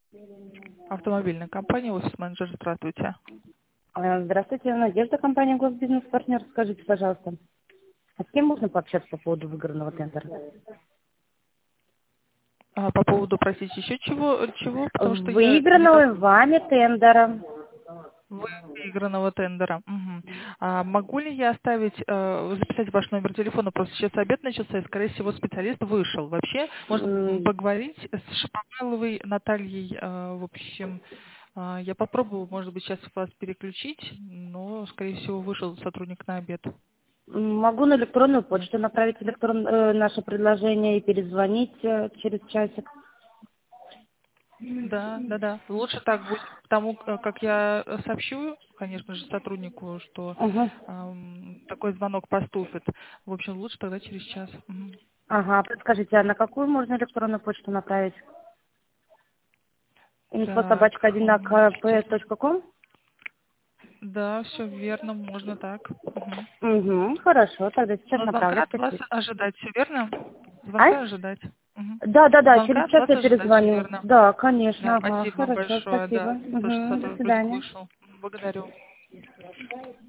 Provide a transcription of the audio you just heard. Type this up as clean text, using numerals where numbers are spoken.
Автомобильная компания, офис-менеджер, здравствуйте. Здравствуйте, Надежда, компания «Госбизнес-партнер». Скажите, пожалуйста, а с кем можно пообщаться по поводу выигранного тендера? По поводу, простите, еще чего? Потому что я не так Выигранного вами тендера. выигранного тендера. Мгм. Могу ли я записать ваш номер телефона? Просто сейчас обед начался, и, скорее всего, специалист вышел. Вообще, можно поговорить с Шаповаловой Натальей. В общем, я попробую, может быть, сейчас вас переключить, но, скорее всего, вышел сотрудник на обед. Могу на электронную Нет. почту направить наше предложение и перезвонить через часик. Да. Лучше так будет, потому как я сообщу, конечно же, сотруднику, что Угу. такой звонок поступит. В общем, лучше тогда через час. Мгм. Ага, подскажите, а на какую можно электронную почту направить? Так, сейчас. info@1kp.com? Да, все верно, можно так. Мгм. Угу, хорошо, тогда сейчас Но звонка направлю, от вас спасибо. ожидать, все верно? А? Звонка ожидать. Мгм. Да, Звонка через от час вас я ожидать, все перезвоню. верно. Да, Да, конечно, ага, спасибо хорошо, большое, спасибо. да, то, что Угу, до сотрудник свидания. вышел. Благодарю.